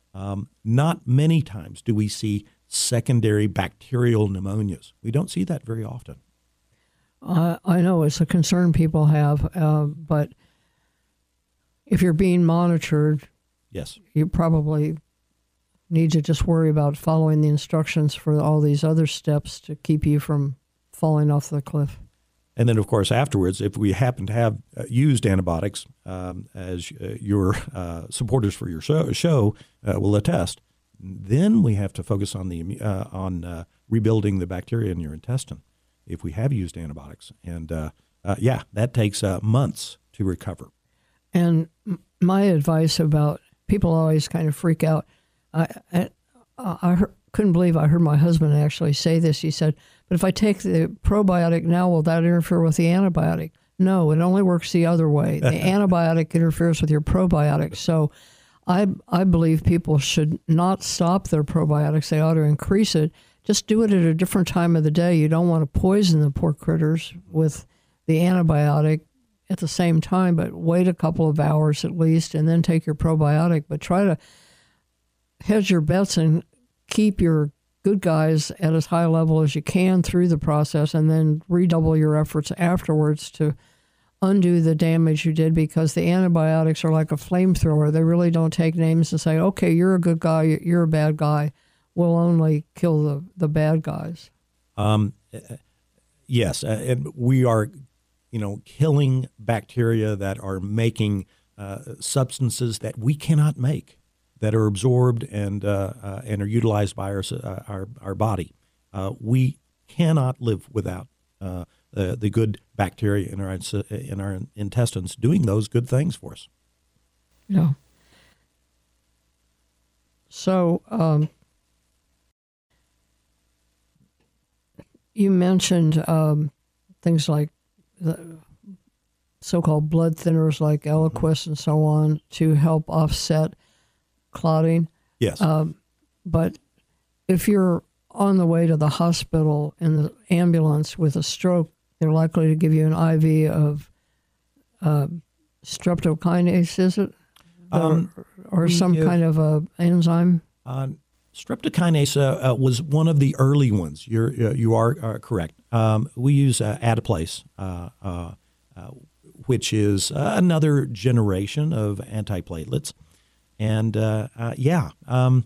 Um, not many times do we see secondary bacterial pneumonias. We don't see that very often. Uh, I know it's a concern people have, uh, but if you're being monitored, yes, you probably need to just worry about following the instructions for all these other steps to keep you from falling off the cliff. And then, of course, afterwards, if we happen to have uh, used antibiotics, um, as uh, your uh, supporters for your show, show uh, will attest, then we have to focus on the uh, on uh, rebuilding the bacteria in your intestine if we have used antibiotics. And, uh, uh, yeah, that takes uh, months to recover. And my advice about people always kind of freak out. I, I, I heard, couldn't believe I heard my husband actually say this. He said, but if I take the probiotic now, will that interfere with the antibiotic? No, it only works the other way. The antibiotic interferes with your probiotic. So I I believe people should not stop their probiotics. They ought to increase it. Just do it at a different time of the day. You don't want to poison the poor critters with the antibiotic at the same time, but wait a couple of hours at least and then take your probiotic. But try to hedge your bets and keep your good guys at as high level as you can through the process, and then redouble your efforts afterwards to undo the damage you did, because the antibiotics are like a flamethrower. They really don't take names and say, okay, you're a good guy, you're a bad guy. We'll only kill the, the bad guys. Um, yes, uh, and we are, you know, killing bacteria that are making uh, substances that we cannot make, that are absorbed and uh, uh, and are utilized by our uh, our, our body. Uh, we cannot live without uh, the the good bacteria in our in our intestines doing those good things for us. Yeah. So um, you mentioned um, things like the so-called blood thinners like Eliquis mm-hmm. and so on to help offset clotting. Yes. Um, but if you're on the way to the hospital in the ambulance with a stroke, they're likely to give you an I V of uh, streptokinase, is it? Um, or, or some give, kind of a enzyme? Uh, streptokinase uh, uh, was one of the early ones. You're, uh, you are uh, correct. Um, we use uh, Adaplase, uh, uh, uh, which is uh, another generation of antiplatelets. And, uh, uh, yeah, um,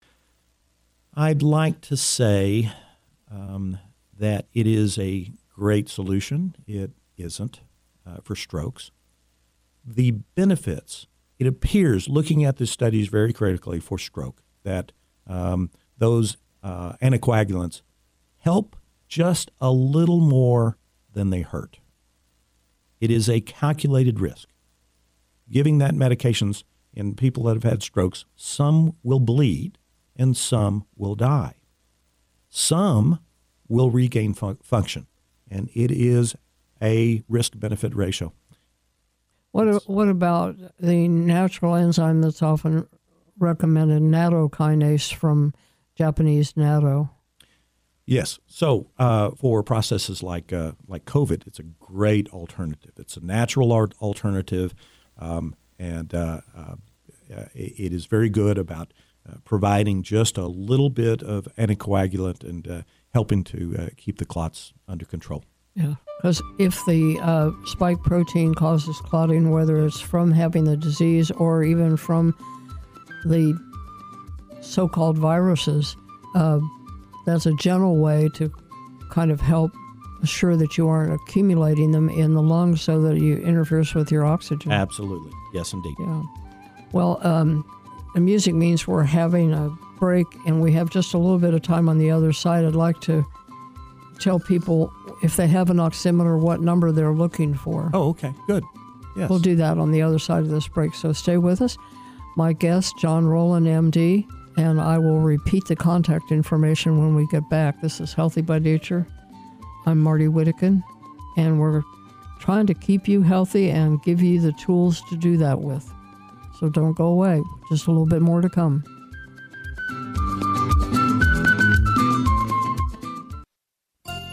I'd like to say um, that it is a great solution. It isn't uh, for strokes. The benefits, it appears, looking at the studies very critically for stroke, that um, those uh, anticoagulants help just a little more than they hurt. It is a calculated risk. Giving that medications in people that have had strokes, some will bleed and some will die. Some will regain fun- function, and it is a risk-benefit ratio. What what about the natural enzyme that's often recommended, nattokinase from Japanese natto? Yes. So uh, for processes like uh, like COVID, it's a great alternative. It's a natural art alternative. Um, And uh, uh, it is very good about uh, providing just a little bit of anticoagulant and uh, helping to uh, keep the clots under control. Yeah, because if the uh, spike protein causes clotting, whether it's from having the disease or even from the so-called viruses, uh, that's a general way to kind of help assure that you aren't accumulating them in the lungs so that it interferes with your oxygen. Absolutely. Yes, indeed. Yeah. Well, um, the music means we're having a break, and we have just a little bit of time on the other side. I'd like to tell people, if they have an oximeter, what number they're looking for. Oh, okay. Good. Yes. We'll do that on the other side of this break, so stay with us. My guest, John Rowland, M D, and I will repeat the contact information when we get back. This is Healthy by Nature. I'm Marty Whittakin, and we're trying to keep you healthy and give you the tools to do that with. So don't go away. Just a little bit more to come.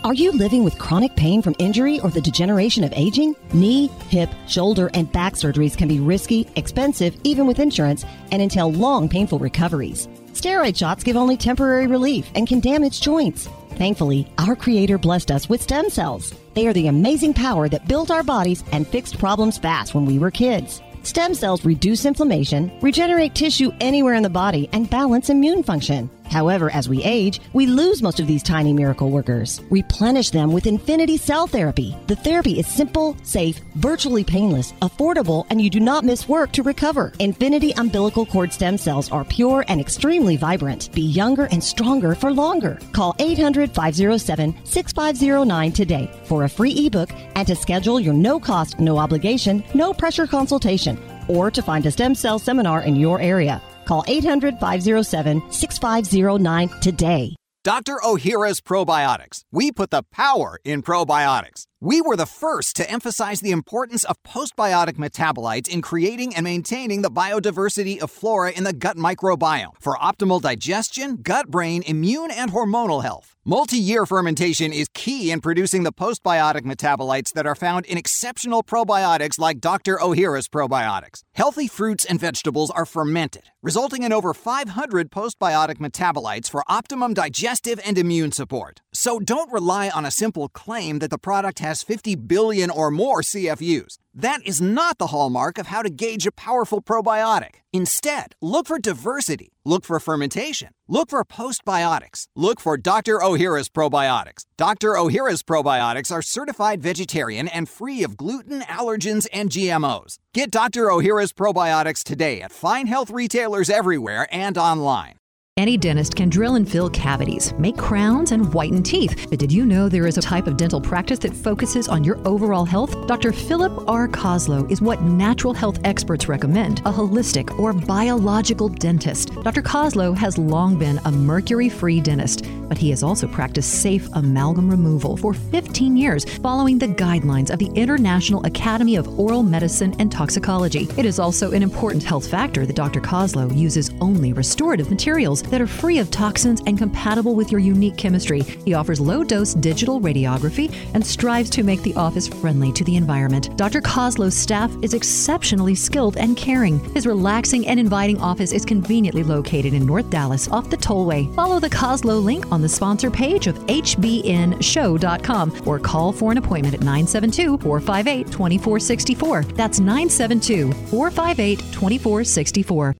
Are you living with chronic pain from injury or the degeneration of aging? Knee, hip, shoulder, and back surgeries can be risky, expensive, even with insurance, and entail long, painful recoveries. Steroid shots give only temporary relief and can damage joints. Thankfully, our Creator blessed us with stem cells. They are the amazing power that built our bodies and fixed problems fast when we were kids. Stem cells reduce inflammation, regenerate tissue anywhere in the body, and balance immune function. However, as we age, we lose most of these tiny miracle workers. Replenish them with Infinity Cell Therapy. The therapy is simple, safe, virtually painless, affordable, and you do not miss work to recover. Infinity umbilical cord stem cells are pure and extremely vibrant. Be younger and stronger for longer. Call eight hundred, five oh seven, six five oh nine today for a free ebook and to schedule your no-cost, no-obligation, no-pressure consultation, or to find a stem cell seminar in your area. Call eight hundred, five oh seven, six five oh nine today. Doctor Ohhira's Probiotics. We put the power in probiotics. We were the first to emphasize the importance of postbiotic metabolites in creating and maintaining the biodiversity of flora in the gut microbiome for optimal digestion, gut-brain, immune, and hormonal health. Multi-year fermentation is key in producing the postbiotic metabolites that are found in exceptional probiotics like Doctor Ohhira's Probiotics. Healthy fruits and vegetables are fermented, resulting in over five hundred postbiotic metabolites for optimum digestive and immune support. So don't rely on a simple claim that the product has fifty billion or more C F Us. That is not the hallmark of how to gauge a powerful probiotic. Instead, look for diversity. Look for fermentation. Look for postbiotics. Look for Doctor Ohhira's Probiotics. Doctor Ohhira's Probiotics are certified vegetarian and free of gluten, allergens, and G M Os. Get Doctor Ohhira's Probiotics today at fine health retailers everywhere and online. Any dentist can drill and fill cavities, make crowns, and whiten teeth. But did you know there is a type of dental practice that focuses on your overall health? Doctor Philip R. Koslow is what natural health experts recommend, a holistic or biological dentist. Doctor Koslow has long been a mercury-free dentist, but he has also practiced safe amalgam removal for fifteen years, following the guidelines of the International Academy of Oral Medicine and Toxicology. It is also an important health factor that Doctor Koslow uses only restorative materials that are free of toxins and compatible with your unique chemistry. He offers low-dose digital radiography and strives to make the office friendly to the environment. Doctor Koslow's staff is exceptionally skilled and caring. His relaxing and inviting office is conveniently located in North Dallas off the Tollway. Follow the Koslow link on the sponsor page of H B N show dot com or call for an appointment at nine seven two, four five eight, two four six four. That's nine seven two, four five eight, two four six four.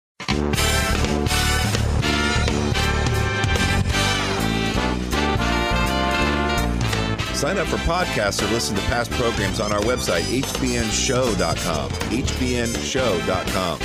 Sign up for podcasts or listen to past programs on our website, H B N show dot com. H B N show dot com.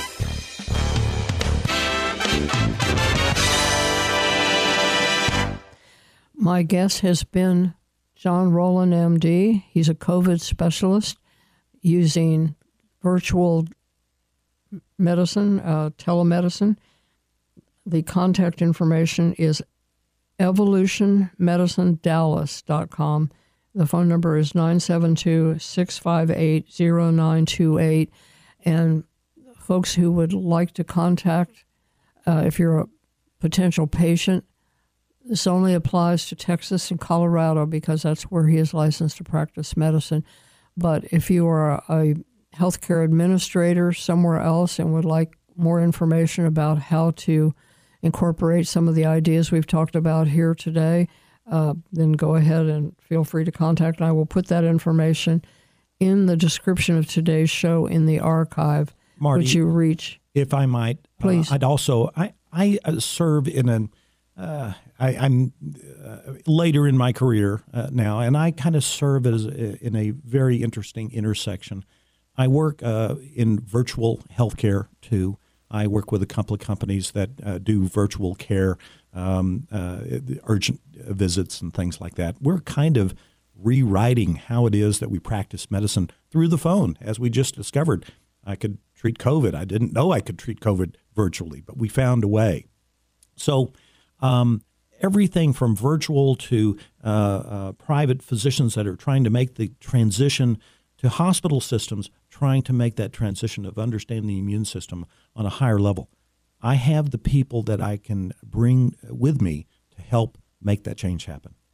My guest has been John Rowland, M D. He's a COVID specialist using virtual medicine, uh, telemedicine. The contact information is evolution medicine dallas dot com. The phone number is nine seven two, six five eight, zero nine two eight. And folks who would like to contact, uh, if you're a potential patient, this only applies to Texas and Colorado because that's where he is licensed to practice medicine. But if you are a healthcare administrator somewhere else and would like more information about how to incorporate some of the ideas we've talked about here today, uh, then go ahead and feel free to contact. And I will put that information in the description of today's show in the archive, Marty, which you reach. If I might, please. Uh, I'd also I I serve in an uh, I, I'm uh, later in my career uh, now, and I kind of serve as a, in a very interesting intersection. I work uh, in virtual healthcare too. I work with a couple of companies that uh, do virtual care, um, uh, urgent visits and things like that. We're kind of rewriting how it is that we practice medicine through the phone. As we just discovered, I could treat COVID. I didn't know I could treat COVID virtually, but we found a way. So um, everything from virtual to uh, uh, private physicians that are trying to make the transition to hospital systems, trying to make that transition of understanding the immune system on a higher level. I have the people that I can bring with me to help make that change happen. Excellent.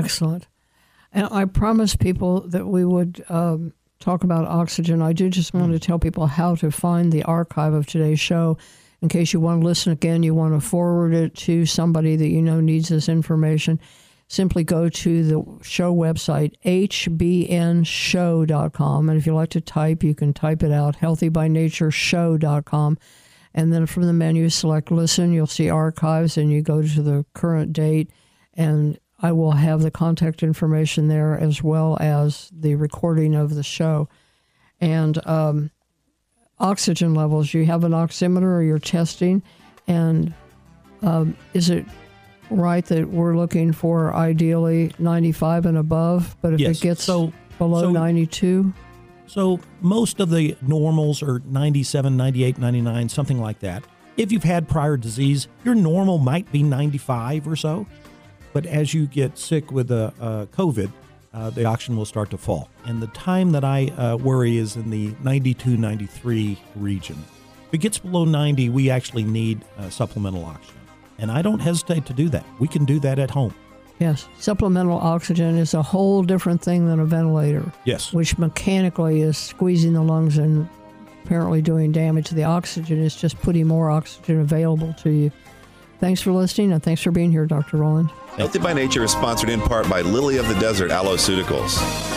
Excellent. And I promised people that we would um, talk about oxygen. I do just want to tell people how to find the archive of today's show. In case you want to listen again, you want to forward it to somebody that you know needs this information, simply go to the show website, H B N show dot com. And if you like to type, you can type it out, healthy by nature show dot com. And then from the menu, select Listen. You'll see Archives, and you go to the current date. And I will have the contact information there as well as the recording of the show. And um, oxygen levels. You have an oximeter or you're testing. And um, is it right that we're looking for ideally ninety-five and above? But if yes. it gets so, below so, ninety-two? So most of the normals are ninety-seven, ninety-eight, ninety-nine, something like that. If you've had prior disease, your normal might be ninety-five or so. But as you get sick with uh, uh, COVID, uh, the oxygen will start to fall. And the time that I uh, worry is in the ninety-two, ninety-three region. If it gets below ninety, we actually need uh, supplemental oxygen. And I don't hesitate to do that. We can do that at home. Yes. Supplemental oxygen is a whole different thing than a ventilator. Yes. Which mechanically is squeezing the lungs and apparently doing damage. The oxygen is just putting more oxygen available to you. Thanks for listening, and thanks for being here, Doctor Rowland. Healthy by Nature is sponsored in part by Lily of the Desert Alloceuticals.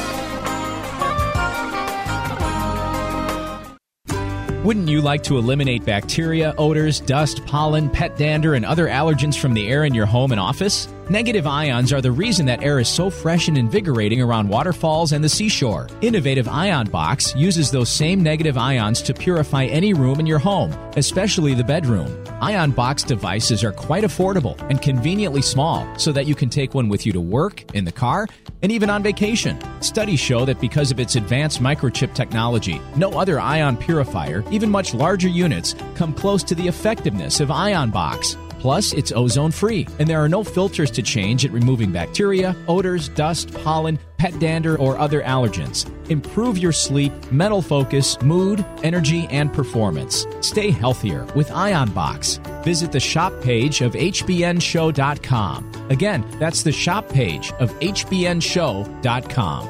Wouldn't you like to eliminate bacteria, odors, dust, pollen, pet dander, and other allergens from the air in your home and office? Negative ions are the reason that air is so fresh and invigorating around waterfalls and the seashore. Innovative Ion Box uses those same negative ions to purify any room in your home, especially the bedroom. Ion Box devices are quite affordable and conveniently small, so that you can take one with you to work, in the car, and even on vacation. Studies show that because of its advanced microchip technology, no other ion purifier, even much larger units, come close to the effectiveness of Ion Box. Plus, it's ozone-free, and there are no filters to change at removing bacteria, odors, dust, pollen, pet dander, or other allergens. Improve your sleep, mental focus, mood, energy, and performance. Stay healthier with Ion Box. Visit the shop page of H B N show dot com. Again, that's the shop page of H B N show dot com.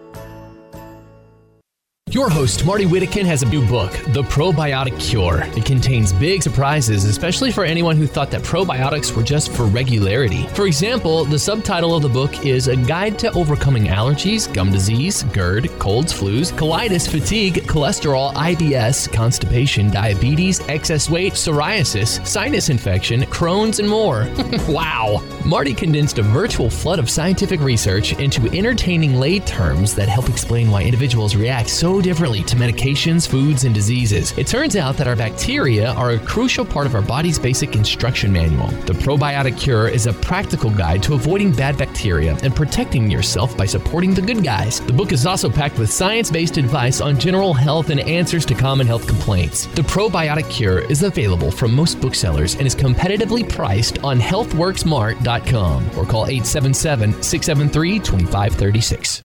Your host, Marty Whittakin, has a new book, The Probiotic Cure. It contains big surprises, especially for anyone who thought that probiotics were just for regularity. For example, the subtitle of the book is A Guide to Overcoming Allergies, Gum Disease, GERD, Colds, Flus, Colitis, Fatigue, Cholesterol, I B S, Constipation, Diabetes, Excess Weight, Psoriasis, Sinus Infection, Crohn's, and more. Wow! Marty condensed a virtual flood of scientific research into entertaining lay terms that help explain why individuals react so differently to medications, foods, and diseases. It turns out that our bacteria are a crucial part of our body's basic instruction manual. The Probiotic Cure is a practical guide to avoiding bad bacteria and protecting yourself by supporting the good guys. The book is also packed with science-based advice on general health and answers to common health complaints. The Probiotic Cure is available from most booksellers and is competitively priced on health works mart dot com or call eight seven seven, six seven three, two five three six.